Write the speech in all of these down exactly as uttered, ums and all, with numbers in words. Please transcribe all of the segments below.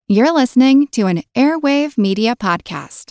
You're listening to an Airwave Media Podcast.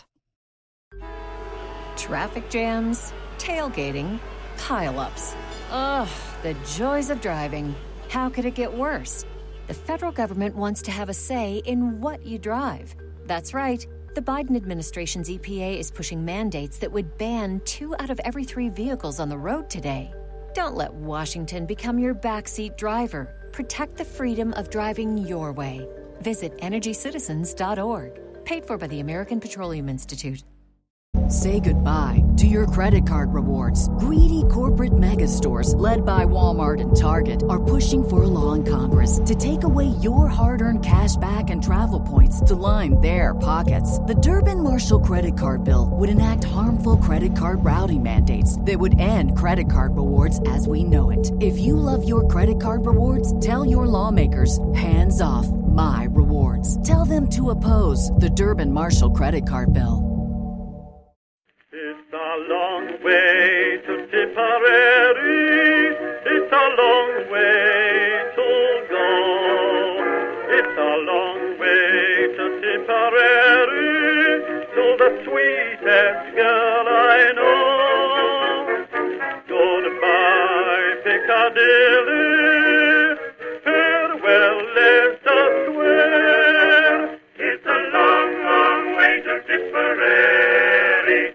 Traffic jams, tailgating, pile-ups. Ugh, the joys of driving. How could it get worse? The federal government wants to have a say in what you drive. That's right. The Biden administration's E P A is pushing mandates that would ban two out of every three vehicles on the road today. Don't let Washington become your backseat driver. Protect the freedom of driving your way. Visit energy citizens dot org. Paid for by the American Petroleum Institute. Say goodbye to your credit card rewards. Greedy corporate mega stores, led by Walmart and Target, are pushing for a law in Congress to take away your hard-earned cash back and travel points to line their pockets. The Durbin-Marshall credit card bill would enact harmful credit card routing mandates that would end credit card rewards as we know it. If you love your credit card rewards, tell your lawmakers, hands off my rewards. Tell them to oppose the Durbin-Marshall credit card bill. It's a long way to Tipperary, it's a long way to go. It's a long way to Tipperary, to the sweetest girl I know. Goodbye, Piccadilly, farewell, Leicester Square. It's a long, long way to Tipperary.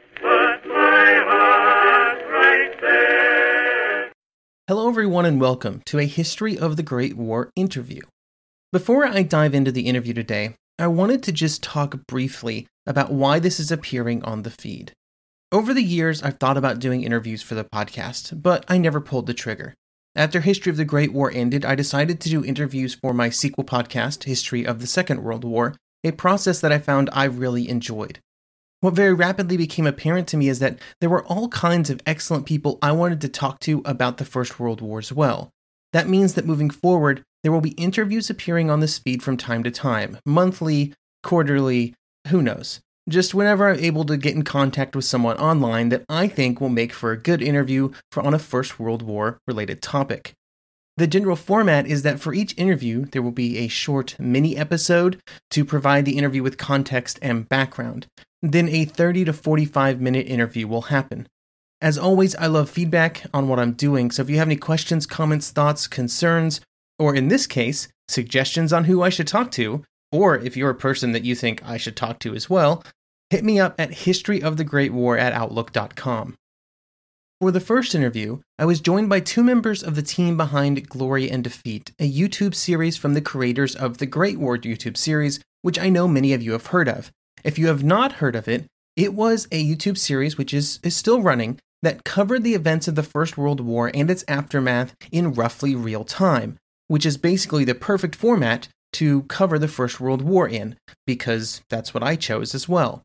Hello everyone and welcome to a History of the Great War interview. Before I dive into the interview today, I wanted to just talk briefly about why this is appearing on the feed. Over the years, I've thought about doing interviews for the podcast, but I never pulled the trigger. After History of the Great War ended, I decided to do interviews for my sequel podcast, History of the Second World War, a process that I found I really enjoyed. What very rapidly became apparent to me is that there were all kinds of excellent people I wanted to talk to about the First World War as well. That means that moving forward, there will be interviews appearing on this feed from time to time, monthly, quarterly, who knows. Just whenever I'm able to get in contact with someone online that I think will make for a good interview for on a First World War related topic. The general format is that for each interview, there will be a short mini episode to provide the interview with context and background. Then a thirty to forty-five minute interview will happen. As always, I love feedback on what I'm doing, so if you have any questions, comments, thoughts, concerns, or in this case, suggestions on who I should talk to, or if you're a person that you think I should talk to as well, hit me up at historyofthegreatwar at outlook dot com. For the first interview, I was joined by two members of the team behind Glory and Defeat, a YouTube series from the creators of the Great War YouTube series, which I know many of you have heard of. If you have not heard of it, it was a YouTube series which is, is still running that covered the events of the First World War and its aftermath in roughly real time, which is basically the perfect format to cover the First World War in, because that's what I chose as well.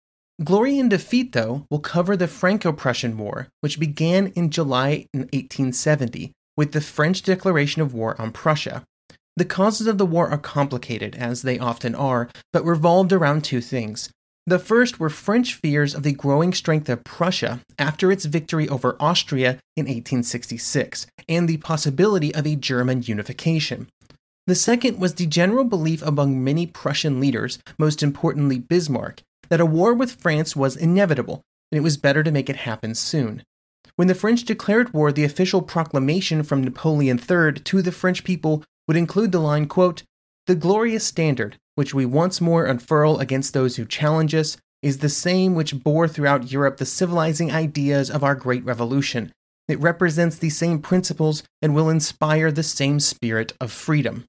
Glory and Defeat, though, will cover the Franco-Prussian War, which began in July eighteen seventy, with the French declaration of war on Prussia. The causes of the war are complicated, as they often are, but revolved around two things. The first were French fears of the growing strength of Prussia after its victory over Austria in eighteen sixty-six, and the possibility of a German unification. The second was the general belief among many Prussian leaders, most importantly Bismarck, that a war with France was inevitable, and it was better to make it happen soon. When the French declared war, the official proclamation from Napoleon the Third to the French people would include the line, quote, "The glorious standard, which we once more unfurl against those who challenge us, is the same which bore throughout Europe the civilizing ideas of our great revolution. It represents the same principles and will inspire the same spirit of freedom."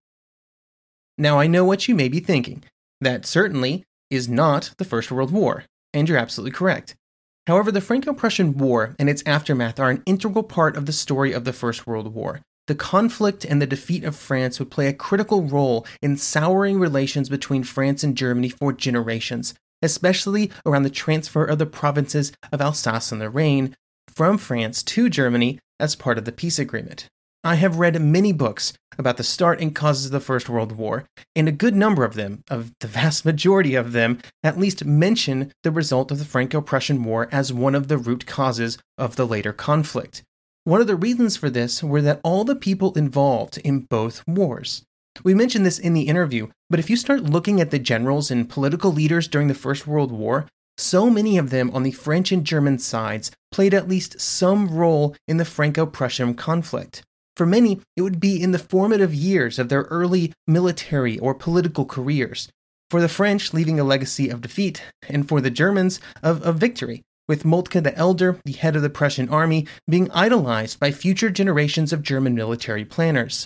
Now, I know what you may be thinking. That certainly is not the First World War, and you're absolutely correct. However, the Franco-Prussian War and its aftermath are an integral part of the story of the First World War. The conflict and the defeat of France would play a critical role in souring relations between France and Germany for generations, especially around the transfer of the provinces of Alsace and Lorraine from France to Germany as part of the peace agreement. I have read many books about the start and causes of the First World War, and a good number of them, of the vast majority of them, at least mention the result of the Franco-Prussian War as one of the root causes of the later conflict. One of the reasons for this were that all the people involved in both wars, We mentioned this in the interview, but if you start looking at the generals and political leaders during the First World War, so many of them on the French and German sides played at least some role in the Franco-Prussian conflict. For many, it would be in the formative years of their early military or political careers. For the French, leaving a legacy of defeat, and for the Germans, of, of victory, with Moltke the Elder, the head of the Prussian army, being idolized by future generations of German military planners.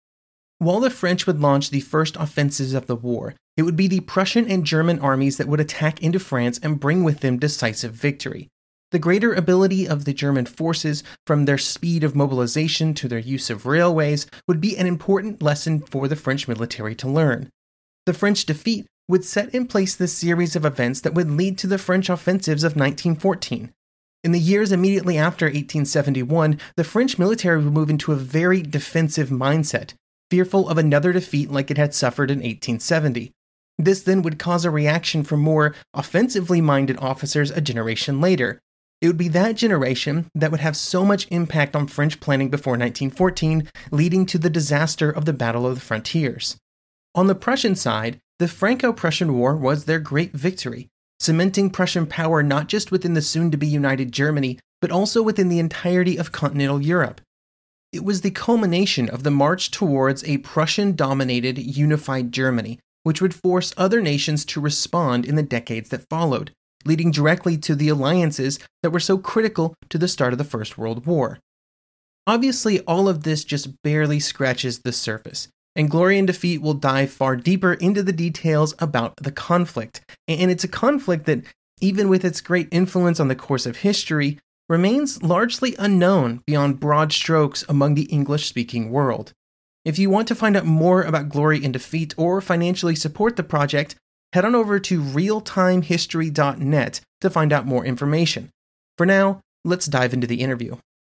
While the French would launch the first offensives of the war, it would be the Prussian and German armies that would attack into France and bring with them decisive victory. The greater ability of the German forces, from their speed of mobilization to their use of railways, would be an important lesson for the French military to learn. The French defeat would set in place the series of events that would lead to the French offensives of nineteen fourteen. In the years immediately after eighteen seventy-one, the French military would move into a very defensive mindset, fearful of another defeat like it had suffered in eighteen seventy. This then would cause a reaction from more offensively minded officers a generation later. It would be that generation that would have so much impact on French planning before nineteen fourteen, leading to the disaster of the Battle of the Frontiers. On the Prussian side, the Franco-Prussian War was their great victory, cementing Prussian power not just within the soon-to-be united Germany, but also within the entirety of continental Europe. It was the culmination of the march towards a Prussian-dominated, unified Germany, which would force other nations to respond in the decades that followed, leading directly to the alliances that were so critical to the start of the First World War. Obviously, all of this just barely scratches the surface, and Glory and Defeat will dive far deeper into the details about the conflict. And it's a conflict that, even with its great influence on the course of history, remains largely unknown beyond broad strokes among the English-speaking world. If you want to find out more about Glory and Defeat or financially support the project, head on over to real time history dot net to find out more information. For now, let's dive into the interview.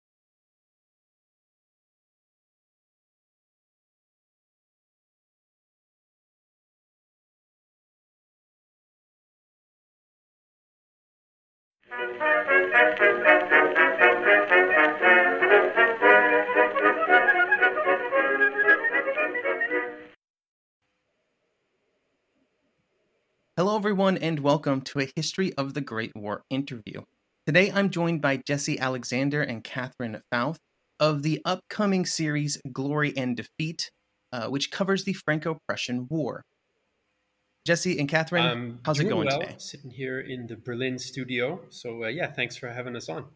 Hello, everyone, and welcome to a History of the Great War interview. Today, I'm joined by Jesse Alexander and Catherine Fouth of the upcoming series Glory and Defeat, uh, which covers the Franco-Prussian War. Jesse and Catherine, um, how's it going well, today? Sitting here in the Berlin studio. So, uh, yeah, thanks for having us on.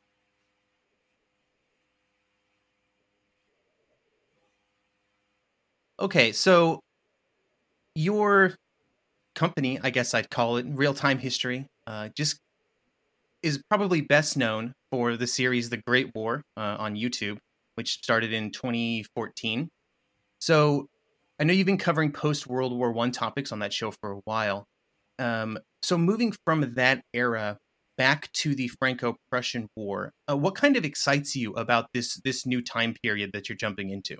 Okay, so your company, I guess I'd call it, Real Time History, uh, just is probably best known for the series The Great War uh, on YouTube, which started in twenty fourteen. So I know you've been covering post-World War One topics on that show for a while. Um, so moving from that era back to the Franco-Prussian War, uh, what kind of excites you about this this new time period that you're jumping into?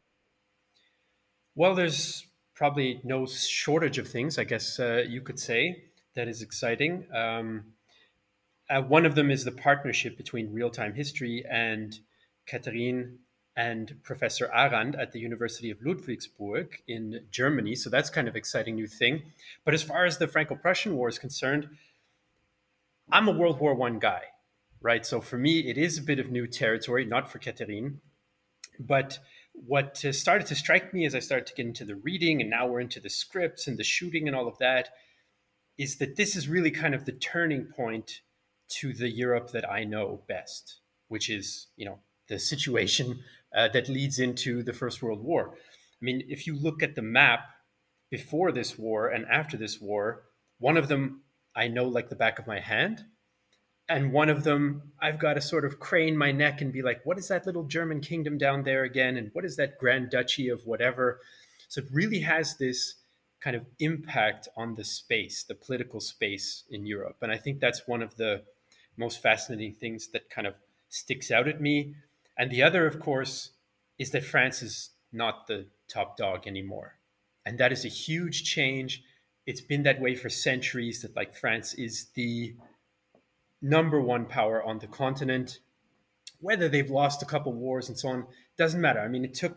Well, there's probably no shortage of things, I guess uh, you could say, that is exciting. Um, uh, one of them is the partnership between Real Time History and Catherine and Professor Arand at the University of Ludwigsburg in Germany. So that's kind of exciting new thing. But as far as the Franco-Prussian War is concerned, I'm a World War One guy, right? So for me, it is a bit of new territory, not for Catherine. But what uh, started to strike me as I started to get into the reading, and now we're into the scripts and the shooting and all of that, is that this is really kind of the turning point to the Europe that I know best, which is, you know, the situation uh, that leads into the First World War. I mean, if you look at the map before this war and after this war, one of them I know like the back of my hand. And one of them, I've got to sort of crane my neck and be like, what is that little German kingdom down there again? And what is that Grand Duchy of whatever? So it really has this kind of impact on the space, the political space in Europe. And I think that's one of the most fascinating things that kind of sticks out at me. And the other, of course, is that France is not the top dog anymore. And that is a huge change. It's been that way for centuries, that like France is the number one power on the continent. Whether they've lost a couple wars and so on, doesn't matter. I mean, it took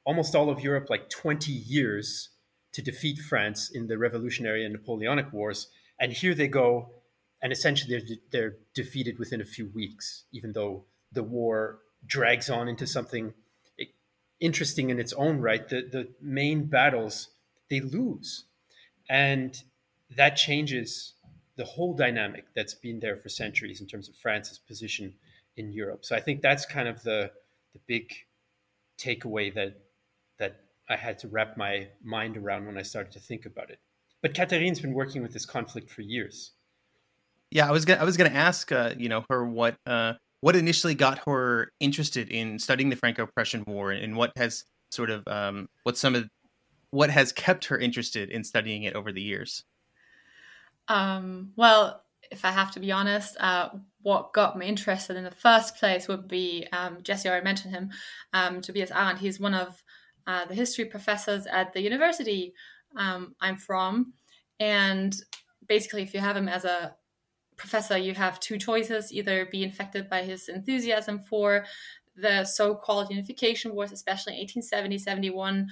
almost all of Europe like twenty years to defeat France in the Revolutionary and Napoleonic Wars. And here they go, and essentially they're, they're defeated within a few weeks, even though the war drags on into something interesting in its own right. The, the main battles, they lose. And that changes the whole dynamic that's been there for centuries in terms of France's position in Europe. So I think that's kind of the, the big takeaway that that I had to wrap my mind around when I started to think about it. But Catherine's been working with this conflict for years. Yeah, I was gonna I was gonna ask, uh, you know, her what uh, what initially got her interested in studying the Franco-Prussian War, and what has sort of um, what some of what has kept her interested in studying it over the years. Um, well, if I have to be honest, uh, what got me interested in the first place would be, um, Jesse already mentioned him, um, Tobias Arendt. He's one of uh, the history professors at the university um, I'm from. And basically, if you have him as a professor, you have two choices: either be infected by his enthusiasm for the so-called unification wars, especially eighteen seventy, seventy-one,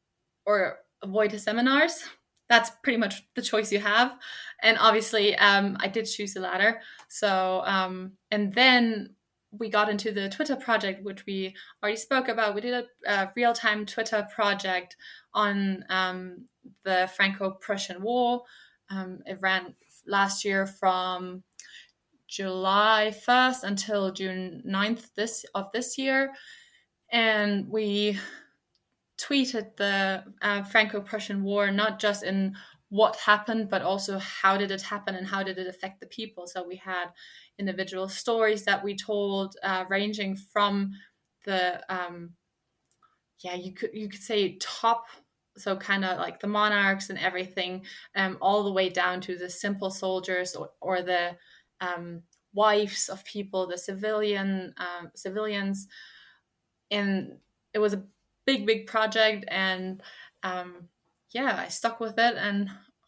or avoid his seminars. That's pretty much the choice you have. And obviously, um, I did choose the latter. So, um, and then we got into the Twitter project, which we already spoke about. We did a, a real-time Twitter project on um, the Franco-Prussian War. Um, it ran last year from July first until June ninth this, of this year. And we tweeted the uh, Franco-Prussian War, not just in what happened, but also how did it happen and how did it affect the people. So we had individual stories that we told, uh, ranging from the, um, yeah, you could you could say top, so kind of like the monarchs and everything, um, all the way down to the simple soldiers or, or the um, wives of people, the civilian um, civilians. And it was a big, big project, and um, yeah, I stuck with it, and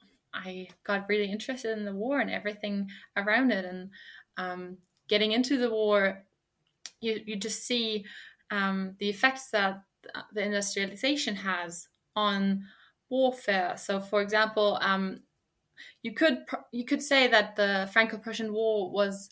I got really interested in the war and everything around it. And um, getting into the war, you you just see um, the effects that the industrialization has on warfare. So, for example, um, you could you could say that the Franco-Prussian War was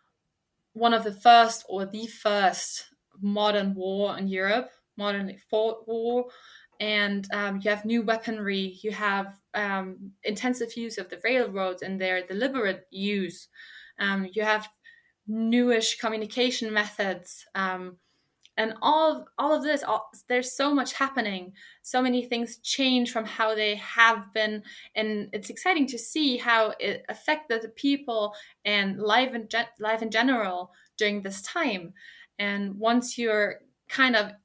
one of the first or the first modern war in Europe, modernly fought war. And um, you have new weaponry, you have um, intensive use of the railroads and their deliberate use. Um, you have newish communication methods. Um, and all of, all of this, all, there's so much happening. So many things change from how they have been. And it's exciting to see how it affected the people and life in, ge- life in general during this time. And once you're kind of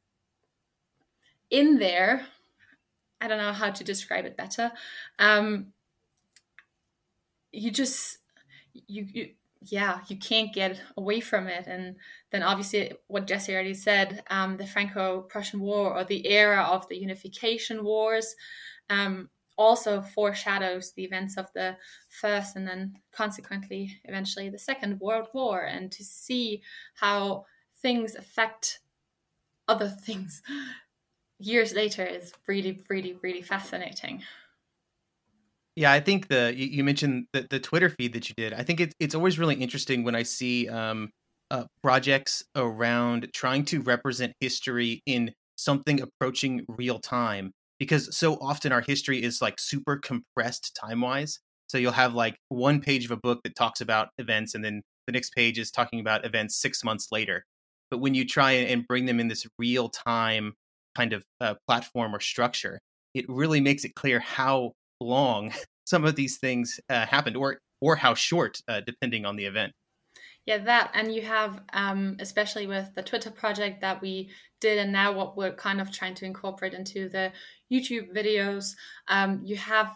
in there, I don't know how to describe it better. Um, you just, you, you, yeah, you can't get away from it. And then obviously what Jesse already said, um, the Franco-Prussian War, or the era of the unification wars, um, also foreshadows the events of the first and then consequently eventually the Second World War. And to see how things affect other things years later is really, really, really fascinating. Yeah, I think the you, you mentioned the, the Twitter feed that you did. I think it's it's always really interesting when I see um, uh, projects around trying to represent history in something approaching real time, because so often our history is like super compressed time wise. So you'll have like one page of a book that talks about events, and then the next page is talking about events six months later. But when you try and bring them in this real time kind of uh, platform or structure, it really makes it clear how long some of these things uh, happened, or or how short, uh, depending on the event. Yeah, that, and you have, um, especially with the Twitter project that we did, and now what we're kind of trying to incorporate into the YouTube videos, um, you have,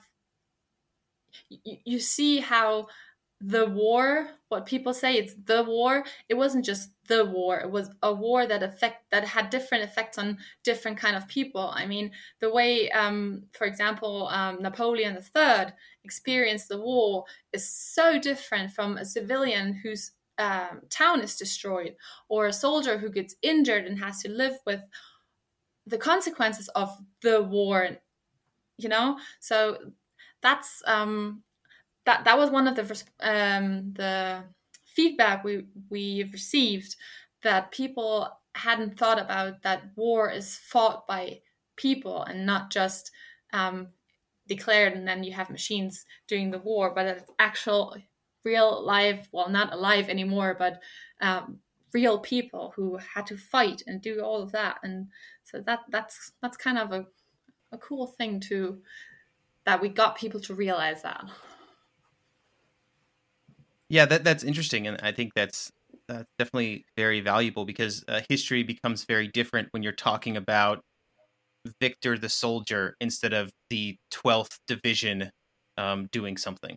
you, you see how the war, what people say, it's the war. It wasn't just the war. It was a war that affect that had different effects on different kind of people. I mean, the way, um, for example, um, Napoleon the Third experienced the war is so different from a civilian whose um, town is destroyed, or a soldier who gets injured and has to live with the consequences of the war, you know. So that's um, that that was one of the um, the feedback we we received, that people hadn't thought about that war is fought by people and not just um, declared and then you have machines doing the war, but it's actual real live, well, not alive anymore, but um, real people who had to fight and do all of that. And so that that's that's kind of a, a cool thing too, that we got people to realize that. Yeah, that that's interesting, and I think that's uh, definitely very valuable, because uh, history becomes very different when you're talking about Victor the soldier instead of the twelfth Division um, doing something.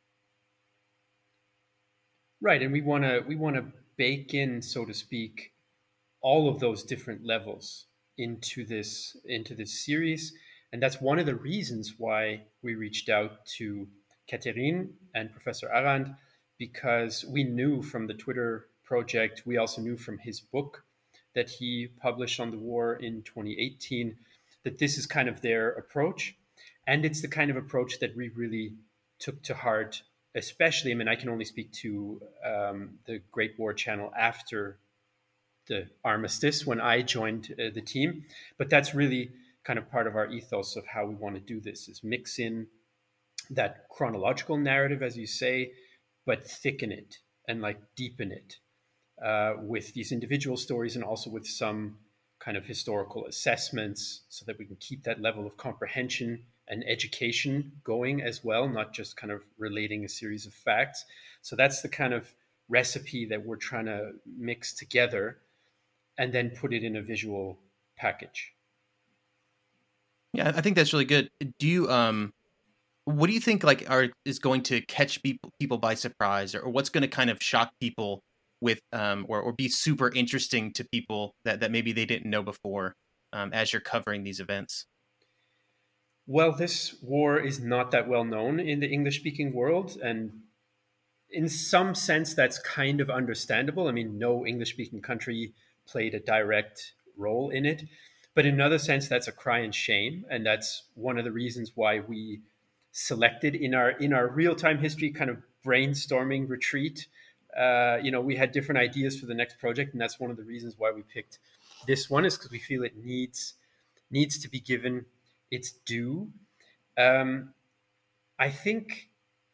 Right, and we want to we want to bake in, so to speak, all of those different levels into this into this series, and that's one of the reasons why we reached out to Catherine and Professor Arand, because we knew from the Twitter project, we also knew from his book that he published on the war in twenty eighteen, that this is kind of their approach. And it's the kind of approach that we really took to heart, especially, I mean, I can only speak to um, the Great War channel after the armistice when I joined uh, the team. But that's really kind of part of our ethos of how we want to do this, is mix in that chronological narrative, as you say, but thicken it and like deepen it uh, with these individual stories, and also with some kind of historical assessments, so that we can keep that level of comprehension and education going as well, not just kind of relating a series of facts. So that's the kind of recipe that we're trying to mix together and then put it in a visual package. Yeah, I think that's really good. Do you um what do you think like are is going to catch people people by surprise, or, or what's going to kind of shock people with um or, or be super interesting to people that, that maybe they didn't know before um, as you're covering these events? Well, this war is not that well known in the English-speaking world, and in some sense that's kind of understandable. I mean, no English-speaking country played a direct role in it, but in another sense that's a cry and shame, and that's one of the reasons why we selected in our in our real-time history kind of brainstorming retreat. Uh, you know, we had different ideas for the next project, and that's one of the reasons why we picked this one, is because we feel it needs needs to be given its due. Um, I think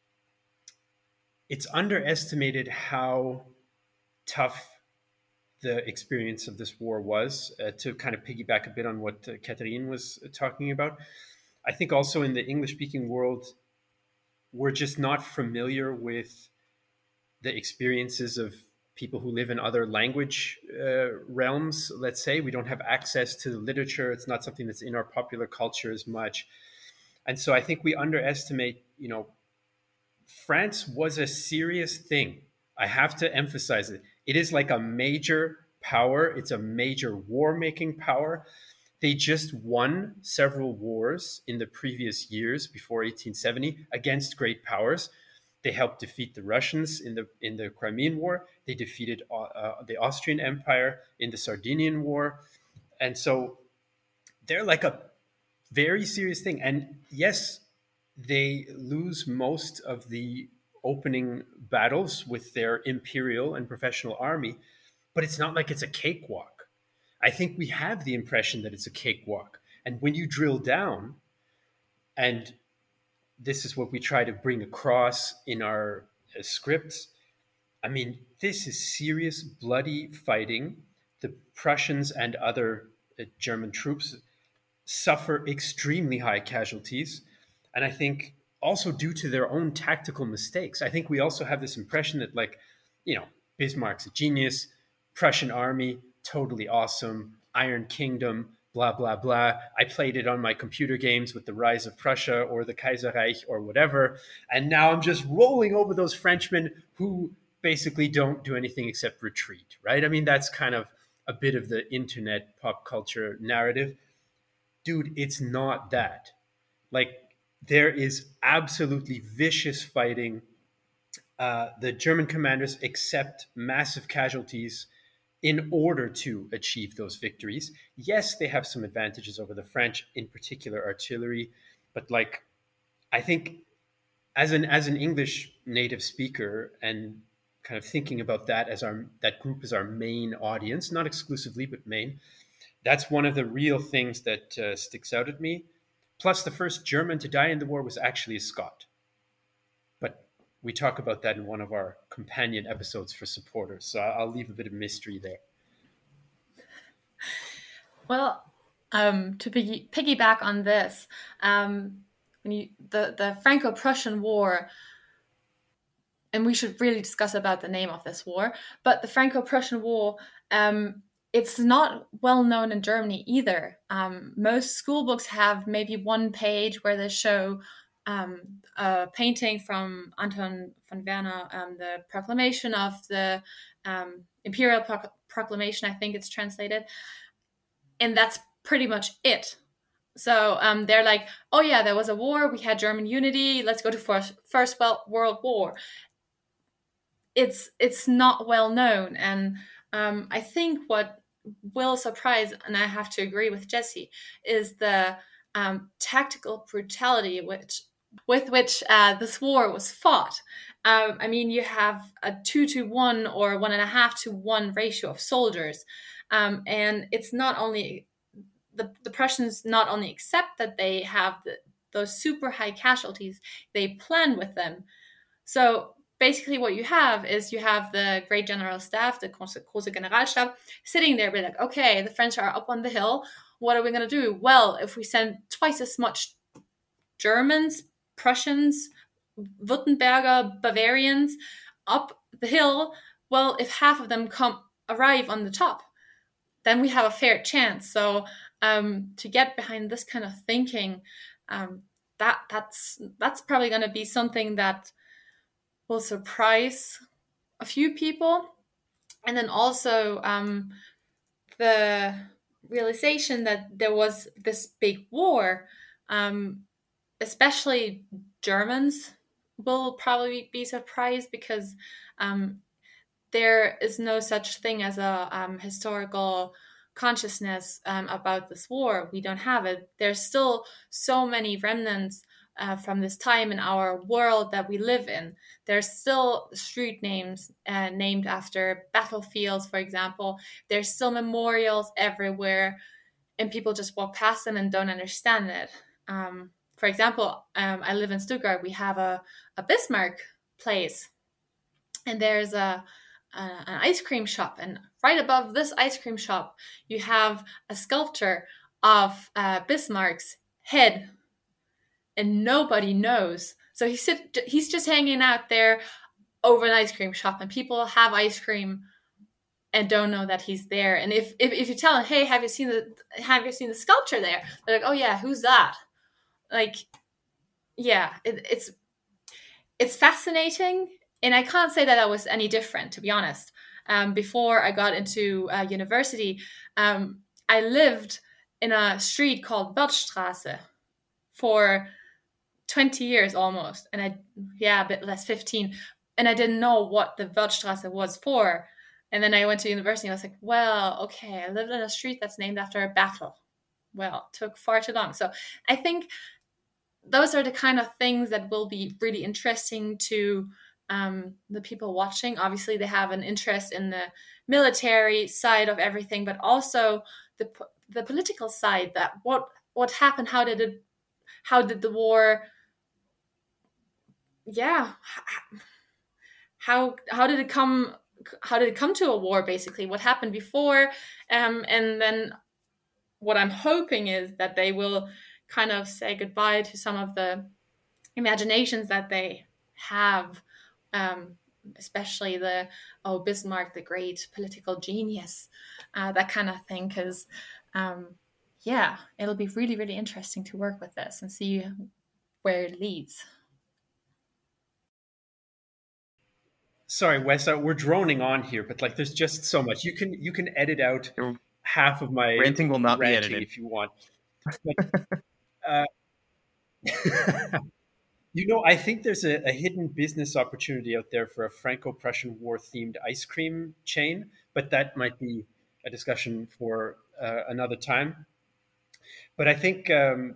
it's underestimated how tough the experience of this war was. Uh, to kind of piggyback a bit on what uh, Catherine was talking about, I think also in the English-speaking world, we're just not familiar with the experiences of people who live in other language uh, realms, let's say. We don't have access to the literature. It's not something that's in our popular culture as much. And so I think we underestimate, you know, France was a serious thing. I have to emphasize it. It is like a major power. It's a major war-making power. They just won several wars in the previous years before eighteen seventy against great powers. They helped defeat the Russians in the in the Crimean War. They defeated uh, the Austrian Empire in the Sardinian War. And so they're like a very serious thing. And yes, they lose most of the opening battles with their imperial and professional army, but it's not like it's a cakewalk. I think we have the impression that it's a cakewalk. And when you drill down, and this is what we try to bring across in our uh, scripts, I mean, this is serious, bloody fighting. The Prussians and other uh, German troops suffer extremely high casualties. And I think also due to their own tactical mistakes. I think we also have this impression that, like, you know, Bismarck's a genius, Prussian army, totally awesome, Iron Kingdom, blah, blah, blah. I played it on my computer games with the Rise of Prussia or the Kaiserreich or whatever. And now I'm just rolling over those Frenchmen who basically don't do anything except retreat, right? I mean, that's kind of a bit of the internet pop culture narrative. Dude, it's not that. Like, there is absolutely vicious fighting. Uh, the German commanders accept massive casualties in order to achieve those victories. Yes, they have some advantages over the French, in particular artillery, but like, I think as an as an English native speaker and kind of thinking about that as our that group as our main audience, not exclusively but main, that's one of the real things that uh, sticks out at me. Plus, the first German to die in the war was actually a Scot. But we talk about that in one of our companion episodes for supporters. So I'll leave a bit of mystery there. Well, um, to piggy, piggyback on this, um, when you the, the Franco-Prussian War, and we should really discuss about the name of this war, but the Franco-Prussian War, um, it's not well known in Germany either. Um, most school books have maybe one page where they show um, a painting from Anton von Werner, um, the proclamation of the um, Imperial Pro- Proclamation, I think it's translated. And that's pretty much it. So um, they're like, oh yeah, there was a war, we had German unity, let's go to First, first World War. It's, it's not well known. And um, I think what will surprise, and I have to agree with Jesse, is the um, tactical brutality which with which uh, this war was fought. Um, I mean, you have a two to one or one and a half to one ratio of soldiers, um, and it's not only the the Prussians not only accept that they have the, those super high casualties, they plan with them. So basically what you have is you have the Great General Staff, the Große Generalstab, sitting there be like, okay, the French are up on the hill. What are we going to do? Well, if we send twice as much Germans, Prussians, Württemberger, Bavarians up the hill, well, if half of them come arrive on the top, then we have a fair chance. So um, to get behind this kind of thinking, um, that that's that's probably going to be something that will surprise a few people. And then also um, the realization that there was this big war, um, especially Germans will probably be surprised because um, there is no such thing as a um, historical consciousness um, about this war. We don't have it. There's still so many remnants Uh, from this time in our world that we live in. There's still street names uh, named after battlefields, for example. There's still memorials everywhere, and people just walk past them and don't understand it. Um, for example, um, I live in Stuttgart. We have a, a Bismarck place, and there's a, a an ice cream shop. And right above this ice cream shop, you have a sculpture of uh, Bismarck's head. And nobody knows. So he's sit, he's just hanging out there over an ice cream shop, and people have ice cream and don't know that he's there. And if if, if you tell them, hey, have you seen the have you seen the sculpture there? They're like, oh yeah, who's that? Like, yeah, it, it's it's fascinating, and I can't say that I was any different, to be honest. Um, before I got into uh, university, um, I lived in a street called Wörthstraße for twenty years almost, and I yeah a bit less, fifteen, and I didn't know what the Wörthstraße was for. And then I went to university and I was like, well, okay, I lived in a street that's named after a battle. Well, it took far too long. So I think those are the kind of things that will be really interesting to um, the people watching. Obviously they have an interest in the military side of everything, but also the the political side, that what what happened, how did it how did the war yeah how how did it come how did it come to a war, basically what happened before, um and then what I'm hoping is that they will kind of say goodbye to some of the imaginations that they have, um especially the oh Bismarck, the great political genius, uh, that kind of thing, because um yeah, it'll be really, really interesting to work with this and see where it leads. Sorry, Wes, uh, we're droning on here, but like, there's just so much. You can you can edit out half of my ranting will not be edited if you want. Like, uh, You know, I think there's a, a hidden business opportunity out there for a Franco-Prussian War themed ice cream chain, but that might be a discussion for uh, another time. But I think um,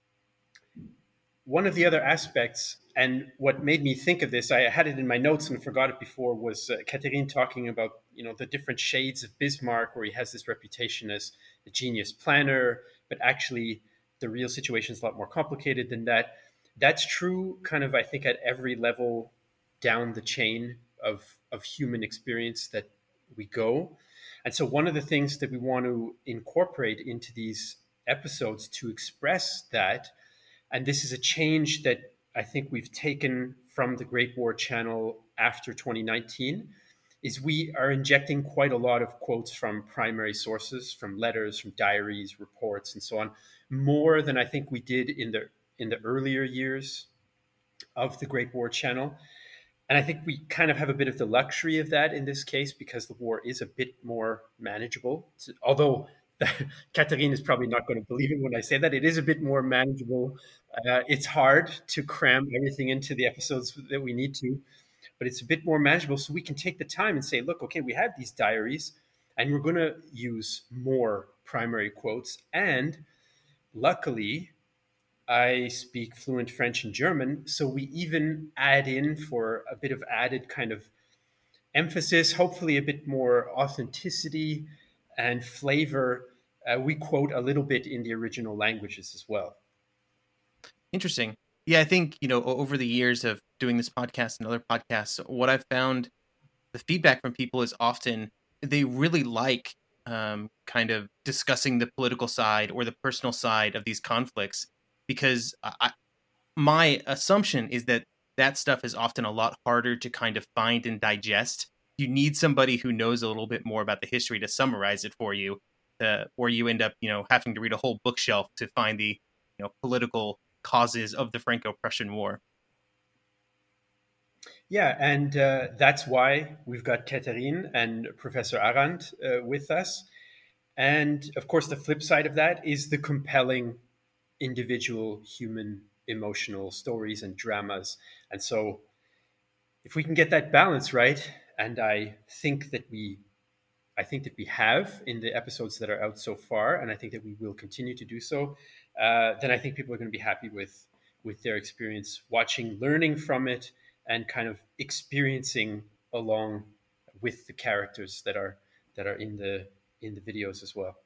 one of the other aspects, and what made me think of this, I had it in my notes and forgot it before, was uh, Catherine talking about, you know, the different shades of Bismarck, where he has this reputation as a genius planner, but actually the real situation is a lot more complicated than that. That's true kind of, I think, at every level down the chain of, of human experience that we go. And so one of the things that we want to incorporate into these episodes to express that, and this is a change that I think we've taken from the Great War Channel after twenty nineteen, is we are injecting quite a lot of quotes from primary sources, from letters, from diaries, reports, and so on, more than I think we did in the in the earlier years of the Great War Channel. And I think we kind of have a bit of the luxury of that in this case, because the war is a bit more manageable. So, although Catherine is probably not going to believe it when I say that, it is a bit more manageable. Uh, it's hard to cram everything into the episodes that we need to, but it's a bit more manageable. So we can take the time and say, look, okay, we have these diaries and we're going to use more primary quotes. And luckily, I speak fluent French and German, so we even add in, for a bit of added kind of emphasis, hopefully a bit more authenticity and flavor, uh, we quote a little bit in the original languages as well. Interesting. Yeah, I think, you know, over the years of doing this podcast and other podcasts, what I've found, the feedback from people is often they really like um, kind of discussing the political side or the personal side of these conflicts. Because I, my assumption is that that stuff is often a lot harder to kind of find and digest. You need somebody who knows a little bit more about the history to summarize it for you, uh, or you end up, you know, having to read a whole bookshelf to find the, you know, political causes of the Franco-Prussian War. Yeah, and uh, that's why we've got Catherine and Professor Arendt uh, with us. And of course, the flip side of that is the compelling individual human emotional stories and dramas. And so if we can get that balance right, and I think that we I think that we have in the episodes that are out so far, and I think that we will continue to do so, uh, then I think people are going to be happy with with their experience watching, learning from it, and kind of experiencing along with the characters that are that are in the in the videos as well.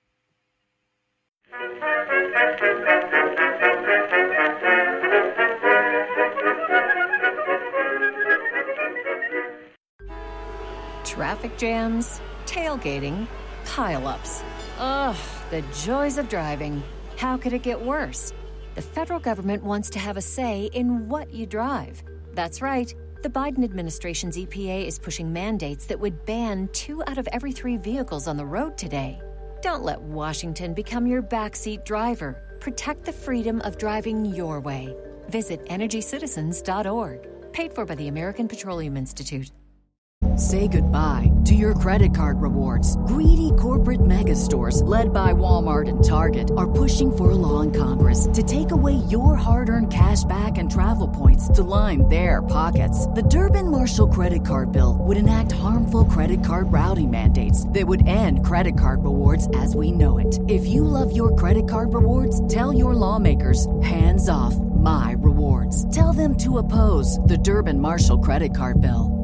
Traffic jams, tailgating, pileups. Ugh, the joys of driving. How could it get worse? The federal government wants to have a say in what you drive. That's right. The Biden administration's E P A is pushing mandates that would ban two out of every three vehicles on the road today. Don't let Washington become your backseat driver. Protect the freedom of driving your way. Visit energy citizens dot org. Paid for by the American Petroleum Institute. Say goodbye to your credit card rewards. Greedy corporate mega stores, led by Walmart and Target, are pushing for a law in Congress to take away your hard-earned cash back and travel points to line their pockets. The Durbin-Marshall credit card bill would enact harmful credit card routing mandates that would end credit card rewards as we know it. If you love your credit card rewards, tell your lawmakers, hands off my rewards. Tell them to oppose the Durbin-Marshall credit card bill.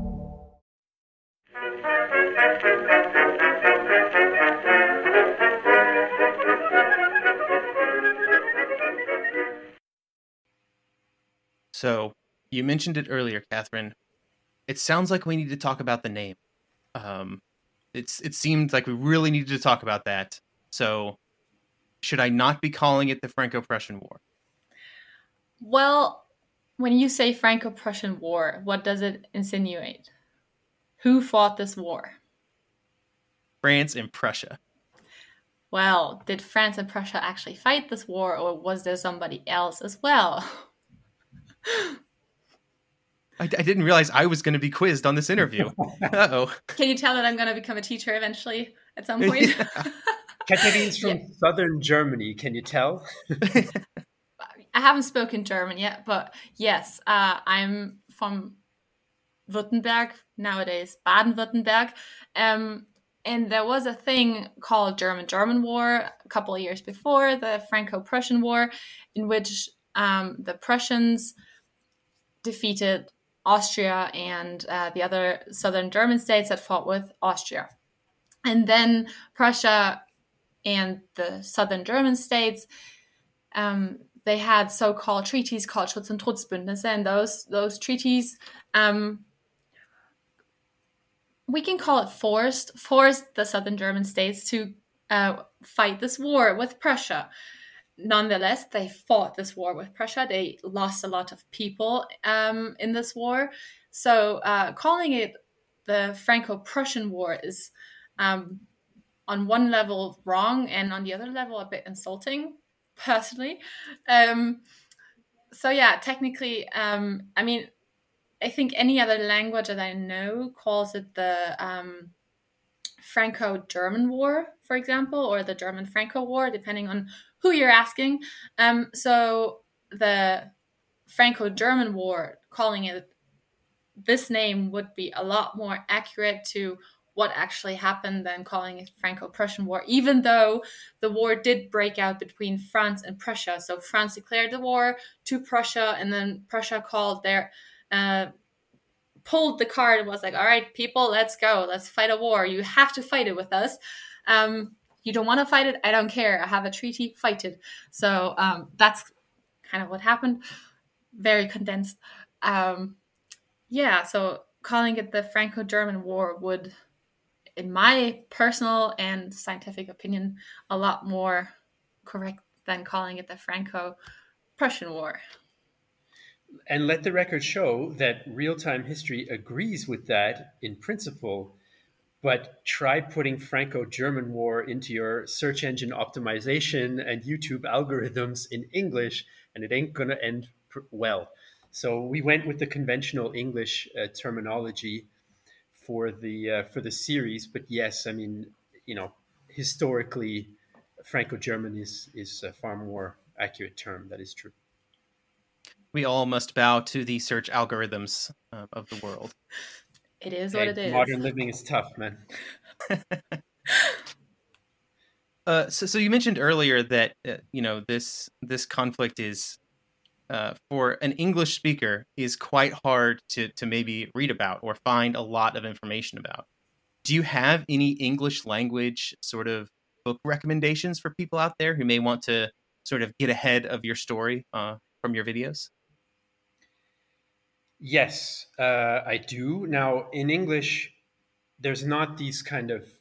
So you mentioned it earlier, Catherine. It sounds like we need to talk about the name. Um, it's it seemed like we really needed to talk about that. So should I not be calling it the Franco-Prussian War? Well, when you say Franco-Prussian War, what does it insinuate? Who fought this war? France and Prussia. Well, did France and Prussia actually fight this war, or was there somebody else as well? I, I didn't realize I was going to be quizzed on this interview. Uh-oh. Can you tell that I'm going to become a teacher eventually at some point? Yeah. Catherine's from Yeah. southern Germany. Can you tell? I haven't spoken German yet, but yes, uh, I'm from Württemberg, nowadays Baden-Württemberg. Um, and there was a thing called German-German War a couple of years before the Franco-Prussian War, in which um, the Prussians defeated Austria and uh, the other southern German states that fought with Austria. And then Prussia and the southern German states, um, they had so-called treaties called Schutz- und Trutzbündnisse, and those those treaties, um, we can call it forced, forced the southern German states to uh, fight this war with Prussia. Nonetheless, they fought this war with Prussia. They lost a lot of people um, in this war. So uh, calling it the Franco-Prussian War is um, on one level wrong, and on the other level a bit insulting, personally. Um, so yeah, technically, um, I mean, I think any other language that I know calls it the um, Franco-German War, for example, or the German-Franco War, depending on who you're asking. Um, so the Franco-German War, calling it this name would be a lot more accurate to what actually happened than calling it Franco-Prussian War, even though the war did break out between France and Prussia. So France declared the war to Prussia, and then Prussia called their uh, pulled the card and was like, all right, people, let's go. Let's fight a war. You have to fight it with us. Um, you don't want to fight it? I don't care. I have a treaty, fight it. So um, that's kind of what happened. Very condensed. Um, yeah, so calling it the Franco-German War would, in my personal and scientific opinion, a lot more correct than calling it the Franco-Prussian War. And let the record show that real-time history agrees with that in principle, but try putting Franco-German War into your search engine optimization and YouTube algorithms in English, and it ain't gonna end pr- well. So we went with the conventional English uh, terminology for the uh, for the series, but yes, I mean, you know, historically, Franco-German is is a far more accurate term. That is true. We all must bow to the search algorithms uh, of the world. It is Hey, what it is. Modern living is tough, man. uh, so, so you mentioned earlier that uh, you know this this conflict is uh, for an English speaker is quite hard to to maybe read about or find a lot of information about. Do you have any English language sort of book recommendations for people out there who may want to sort of get ahead of your story uh, from your videos? Yes, uh, I do. Now, in English, there's not these kind of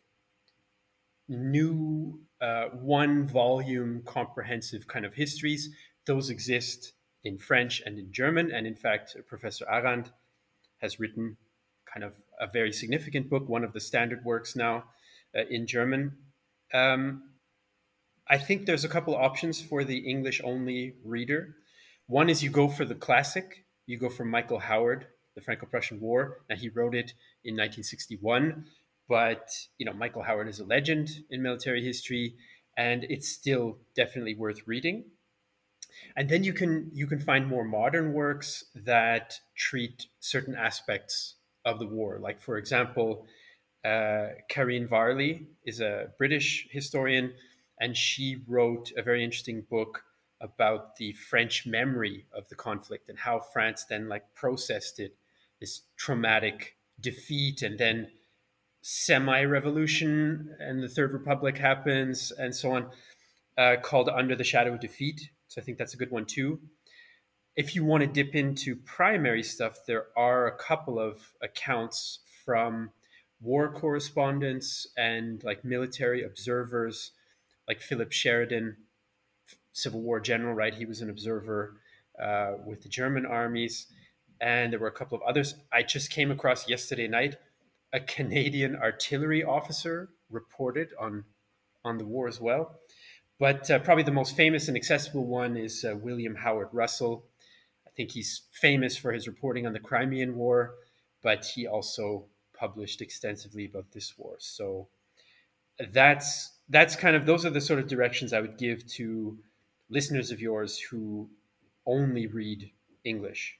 new uh, one volume comprehensive kind of histories. Those exist in French and in German. And in fact, Professor Arand has written kind of a very significant book, one of the standard works now uh, in German. Um, I think there's a couple options for the English only reader. One is you go for the classic. You go for Michael Howard, The Franco-Prussian War. Now, he wrote it in nineteen sixty-one, but you know, Michael Howard is a legend in military history, and it's still definitely worth reading. And then you can you can find more modern works that treat certain aspects of the war. Like, for example, uh, Karine Varley is a British historian, and she wrote a very interesting book about the French memory of the conflict and how France then like processed it, this traumatic defeat, and then semi-revolution and the Third Republic happens and so on, uh, called Under the Shadow of Defeat. So I think that's a good one too. If you want to dip into primary stuff, there are a couple of accounts from war correspondents and like military observers, like Philip Sheridan, Civil War general, right? He was an observer uh, with the German armies. And there were a couple of others. I just came across yesterday night, a Canadian artillery officer reported on, on the war as well. But uh, probably the most famous and accessible one is uh, William Howard Russell. I think he's famous for his reporting on the Crimean War, but he also published extensively about this war. So that's that's kind of, those are the sort of directions I would give to listeners of yours who only read English.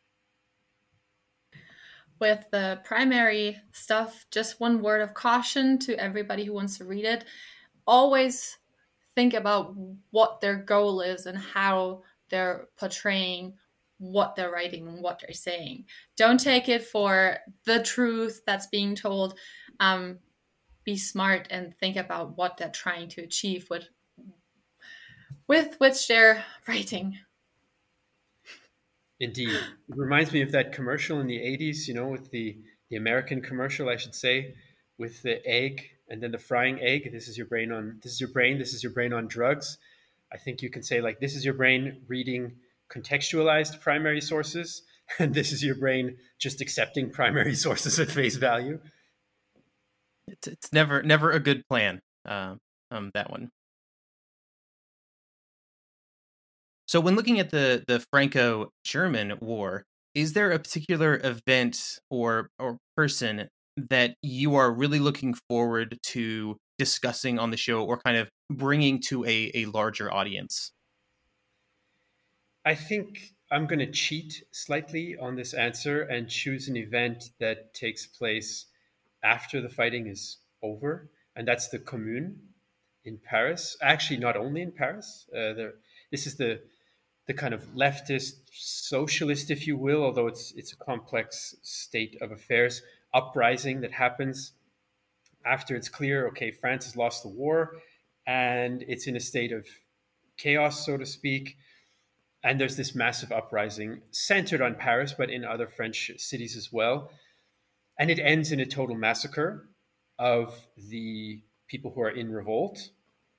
With the primary stuff, just one word of caution to everybody who wants to read it. Always think about what their goal is and how they're portraying what they're writing and what they're saying. Don't take it for the truth that's being told. Um, be smart and think about what they're trying to achieve with, with which they're writing. Indeed. It reminds me of that commercial in the eighties, you know, with the, the American commercial, I should say, with the egg and then the frying egg. This is your brain on, this is your brain, this is your brain on drugs. I think you can say like, this is your brain reading contextualized primary sources, and this is your brain just accepting primary sources at face value. It's, it's never, never a good plan, uh, um, that one. So when looking at the, the Franco-German War, is there a particular event or or person that you are really looking forward to discussing on the show or kind of bringing to a, a larger audience? I think I'm going to cheat slightly on this answer and choose an event that takes place after the fighting is over, and that's the Commune in Paris. Actually, not only in Paris. Uh, there, this is the the kind of leftist socialist, if you will, although it's it's a complex state of affairs, uprising that happens after it's clear, okay, France has lost the war and it's in a state of chaos, so to speak. And there's this massive uprising centered on Paris, but in other French cities as well. And it ends in a total massacre of the people who are in revolt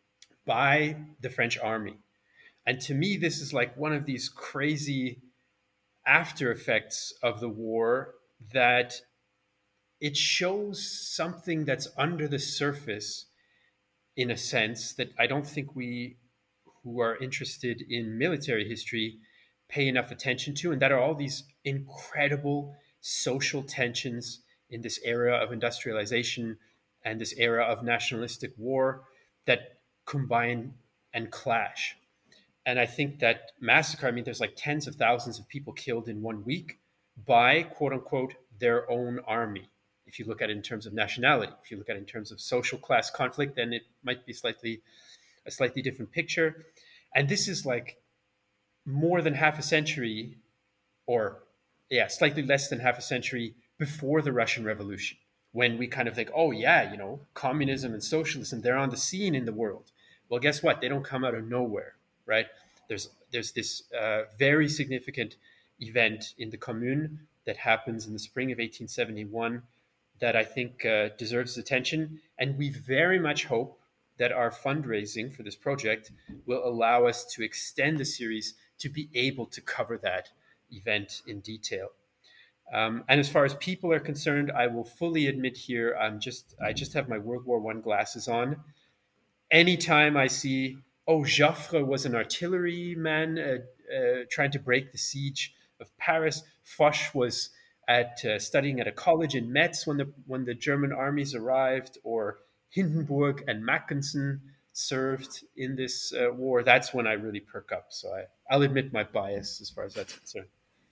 by the French army. And to me, this is like one of these crazy after effects of the war, that it shows something that's under the surface in a sense that I don't think we who are interested in military history pay enough attention to. And that are all these incredible social tensions in this era of industrialization and this era of nationalistic war that combine and clash. And I think that massacre, I mean, there's like tens of thousands of people killed in one week by, quote unquote, their own army. If you look at it in terms of nationality, if you look at it in terms of social class conflict, then it might be slightly a slightly different picture. And this is like more than half a century, or yeah, slightly less than half a century before the Russian Revolution, when we kind of think, oh yeah, you know, communism and socialism, they're on the scene in the world. Well, guess what? They don't come out of nowhere. Right? There's there's this uh, very significant event in the Commune that happens in the spring of eighteen seventy-one that I think uh, deserves attention. And we very much hope that our fundraising for this project will allow us to extend the series to be able to cover that event in detail. Um, and as far as people are concerned, I will fully admit here, I'm just I just have my World War One glasses on. Anytime I see, oh, Joffre was an artilleryman uh, uh, trying to break the siege of Paris. Foch was at uh, studying at a college in Metz when the when the German armies arrived, or Hindenburg and Mackensen served in this uh, war. That's when I really perk up. So I, I'll admit my bias as far as that's concerned.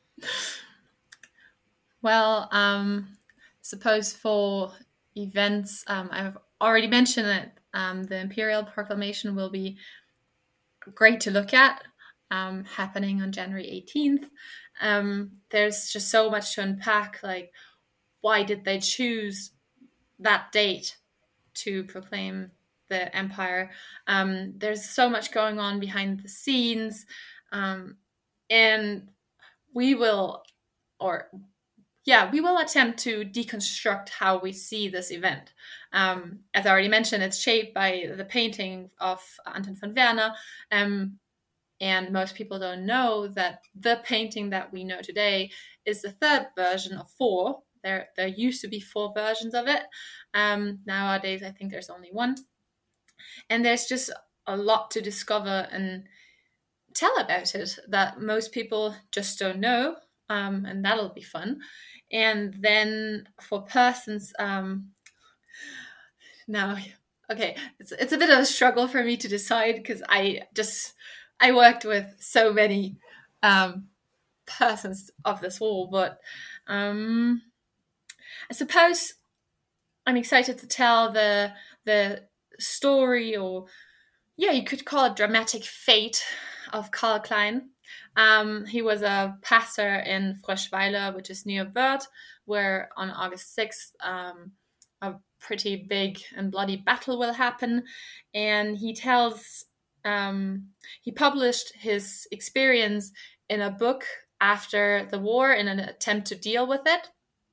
Well, um, suppose for events, um, I've already mentioned that um, the Imperial Proclamation will be great to look at, um, happening on January eighteenth. Um, there's just so much to unpack, like why did they choose that date to proclaim the empire? Um, there's so much going on behind the scenes, um, and we will, or yeah, we will attempt to deconstruct how we see this event. Um, as I already mentioned, it's shaped by the painting of Anton von Werner. Um, and most people don't know that the painting that we know today is the third version of four. There, there used to be four versions of it. Um, nowadays, I think there's only one. And there's just a lot to discover and tell about it that most people just don't know. Um, and that'll be fun. And then for persons, um, now, okay, it's it's a bit of a struggle for me to decide because I just, I worked with so many um, persons of this war, but um, I suppose I'm excited to tell the the story, or yeah, you could call it dramatic fate of Karl Klein. Um, he was a pastor in Froschweiler, which is near Wörth, where on August sixth, um, a pretty big and bloody battle will happen. And he tells, um, he published his experience in a book after the war in an attempt to deal with it.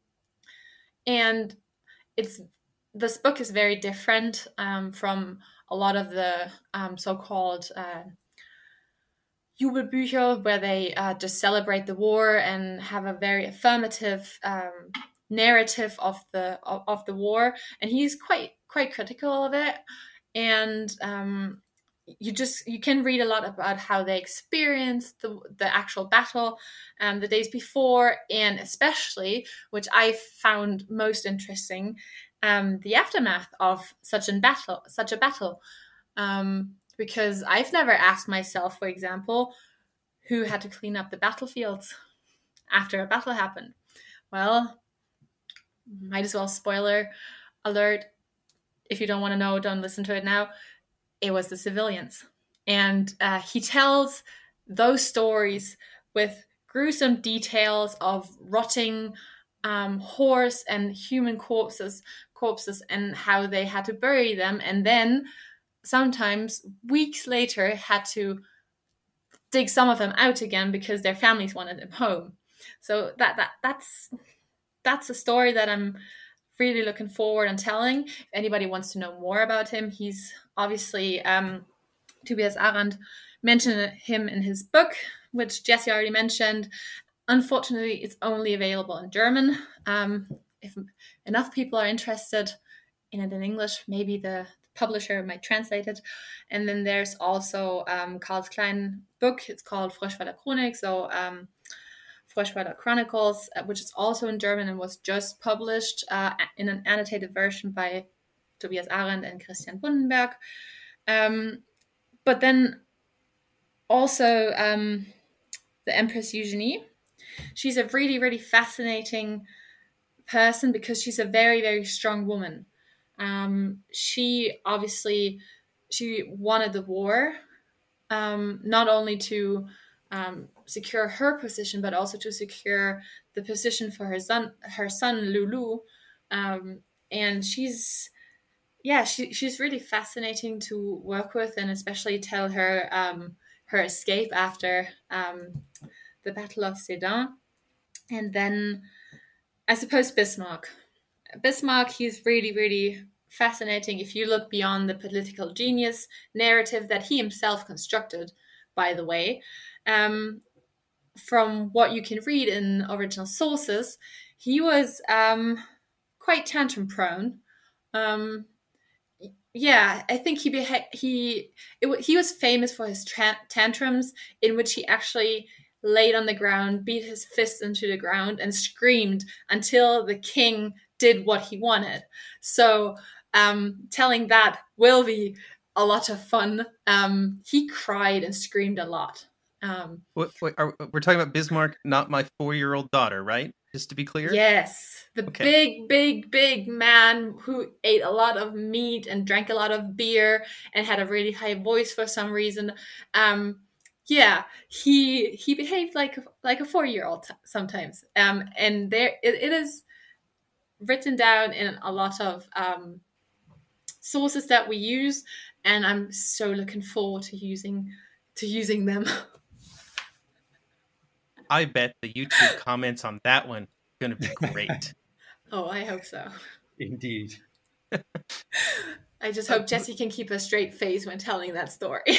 And it's this book is very different um, from a lot of the um, so-called uh, Jubelbücher, where they uh, just celebrate the war and have a very affirmative um, narrative of the of, of the war. And he's quite quite critical of it. And um, you just you can read a lot about how they experienced the the actual battle um, the days before, and especially, which I found most interesting, um, the aftermath of such a battle. Such a battle. Um, because I've never asked myself, for example, who had to clean up the battlefields after a battle happened. Well, might as well spoiler alert. If you don't want to know, don't listen to it now. It was the civilians. And uh, he tells those stories with gruesome details of rotting um, horse and human corpses, corpses and how they had to bury them. And then sometimes weeks later had to dig some of them out again because their families wanted them home. So that that that's that's a story that I'm really looking forward and telling. If anybody wants to know more about him, he's obviously um, Tobias Arand mentioned him in his book, which Jesse already mentioned. Unfortunately, it's only available in German. Um, if enough people are interested in it in English, maybe the publisher might translate it. And then there's also um, Karl Klein book. It's called Froschweiler Chronik, so um, Froschweiler Chronicles, uh, which is also in German and was just published uh, in an annotated version by Tobias Arand and Christian Bundenberg. Um, but then also um, the Empress Eugenie. She's a really, really fascinating person because she's a very, very strong woman. Um, she obviously, she wanted the war, um, not only to um, secure her position, but also to secure the position for her son, her son Lulu. Um, and she's, yeah, she, she's really fascinating to work with, and especially tell her um, her escape after um, the Battle of Sedan. And then I suppose Bismarck. Bismarck, he's really, really fascinating if you look beyond the political genius narrative that he himself constructed, by the way. Um, from what you can read in original sources, he was um, quite tantrum prone. Um, yeah, I think he beha- he it, he was famous for his tra- tantrums, in which he actually laid on the ground, beat his fists into the ground, and screamed until the king did what he wanted. So um, telling that will be a lot of fun. Um, he cried and screamed a lot. Um, Wait, wait, are, we're talking about Bismarck, not my four-year-old daughter, right? Just to be clear? Yes. The okay. big, big, big man who ate a lot of meat and drank a lot of beer and had a really high voice for some reason. Um, Yeah, he he behaved like like a four-year-old sometimes, um, and there it, it is written down in a lot of um, sources that we use, and I'm so looking forward to using to using them. I bet the YouTube comments on that one are going to be great. Oh, I hope so. Indeed. I just hope Jesse can keep a straight face when telling that story.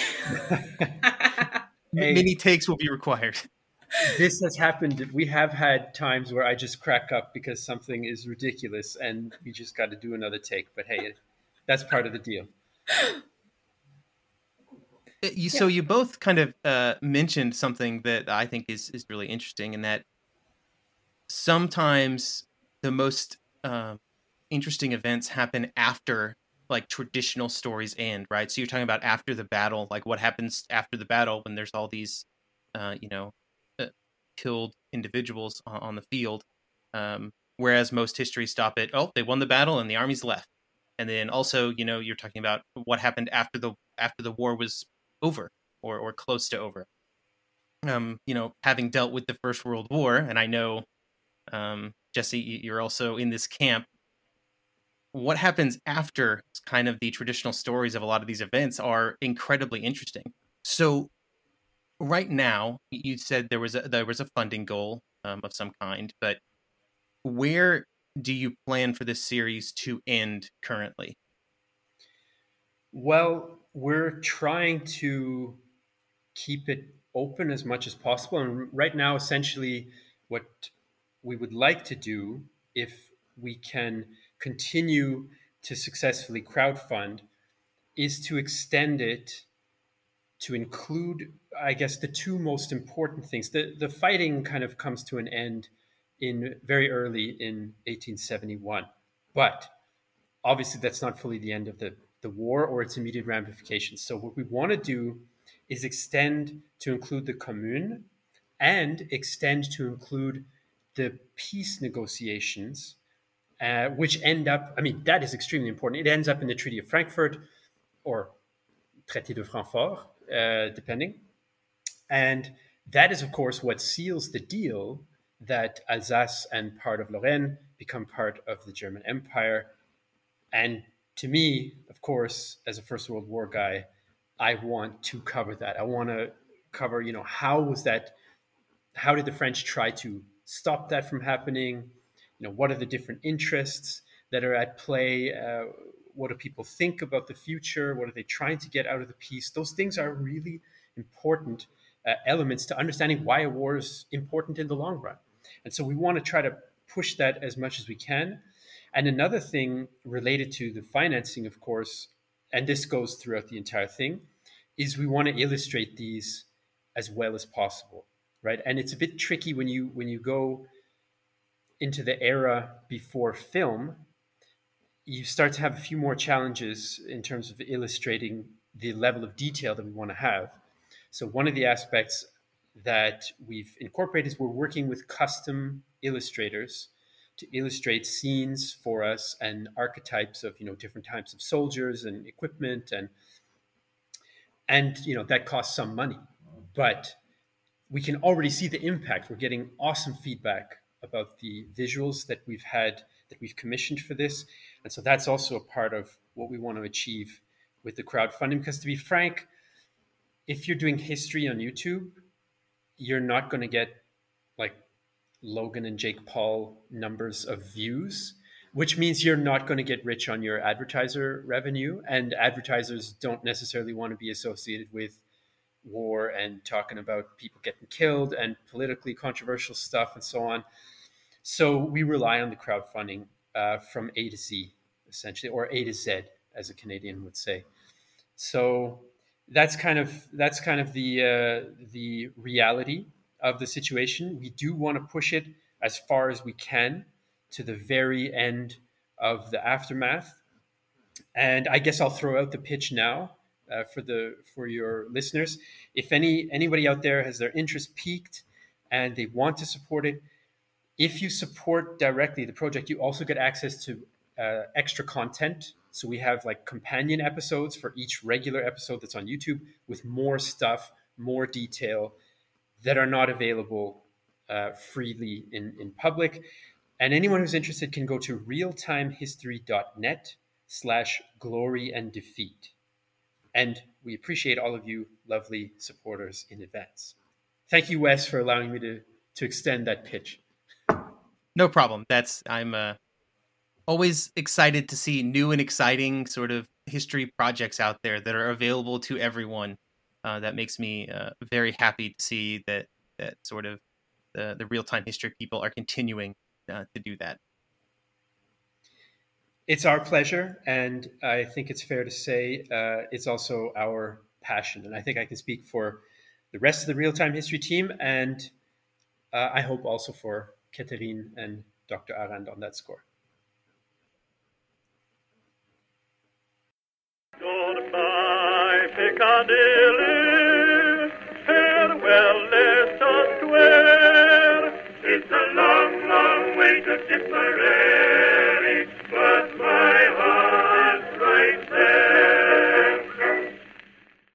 Hey, many takes will be required. This has happened. We have had times where I just crack up because something is ridiculous and we just got to do another take. But hey, that's part of the deal. You, so you both kind of uh, mentioned something that I think is, is really interesting, in that sometimes the most uh, interesting events happen after like traditional stories end, right? So you're talking about after the battle, like what happens after the battle when there's all these, uh, you know, killed individuals on, on the field. Um, whereas most histories stop at, oh, they won the battle and the armies left. And then also, you know, you're talking about what happened after the after the war was over or or close to over. Um, you know, having dealt with the First World War, and I know, um, Jesse, you're also in this camp. What happens after kind of the traditional stories of a lot of these events are incredibly interesting. So right now, you said there was a, there was a funding goal um, of some kind, but where do you plan for this series to end currently? Well, we're trying to keep it open as much as possible. And right now, essentially, what we would like to do, if we can continue to successfully crowdfund, is to extend it to include, I guess, the two most important things. The, the fighting kind of comes to an end in very early in eighteen seventy-one. But obviously, that's not fully the end of the, the war or its immediate ramifications. So what we want to do is extend to include the Commune and extend to include the peace negotiations, uh, which end up, I mean, that is extremely important. It ends up in the Treaty of Frankfurt or Traité de Francfort, uh, depending. And that is, of course, what seals the deal that Alsace and part of Lorraine become part of the German Empire. And to me, of course, as a First World War guy, I want to cover that. I want to cover, you know, how was that, how did the French try to stop that from happening? You know, what are the different interests that are at play? Uh, what do people think about the future? What are they trying to get out of the peace? Those things are really important uh, elements to understanding why a war is important in the long run. And so we want to try to push that as much as we can. And another thing related to the financing, of course, and this goes throughout the entire thing, is we want to illustrate these as well as possible, right? And it's a bit tricky when you when you go into the era before film, you start to have a few more challenges in terms of illustrating the level of detail that we want to have. So one of the aspects that we've incorporated is we're working with custom illustrators to illustrate scenes for us and archetypes of, you know, different types of soldiers and equipment, and and you know that costs some money, but we can already see the impact. We're getting awesome feedback about the visuals that we've had, that we've commissioned for this, and so that's also a part of what we want to achieve with the crowdfunding. Because to be frank, if you're doing history on YouTube, you're not going to get like Logan and Jake Paul numbers of views, which means you're not going to get rich on your advertiser revenue. And advertisers don't necessarily want to be associated with war and talking about people getting killed and politically controversial stuff and so on. So we rely on the crowdfunding uh, from A to Z, essentially, or A to Z, as a Canadian would say. So that's kind of that's kind of the uh, the reality of the situation. We do want to push it as far as we can to the very end of the aftermath. And I guess I'll throw out the pitch now uh, for the for your listeners. If any anybody out there has their interest piqued and they want to support it, if you support directly the project, you also get access to uh, extra content. So we have like companion episodes for each regular episode that's on YouTube with more stuff, more detail that are not available uh, freely in, in public. And anyone who's interested can go to realtimehistory.net slash glory and defeat. And we appreciate all of you lovely supporters in advance. Thank you, Wes, for allowing me to, to extend that pitch. No problem. That's I'm uh, always excited to see new and exciting sort of history projects out there that are available to everyone. Uh, that makes me uh, very happy to see that that sort of the, the real-time history people are continuing uh, to do that. It's our pleasure, and I think it's fair to say uh, it's also our passion. And I think I can speak for the rest of the real-time history team, and uh, I hope also for Catherine and Doctor Arand on that score. Goodbye, Piccadilly, farewell, let us swear. great difference.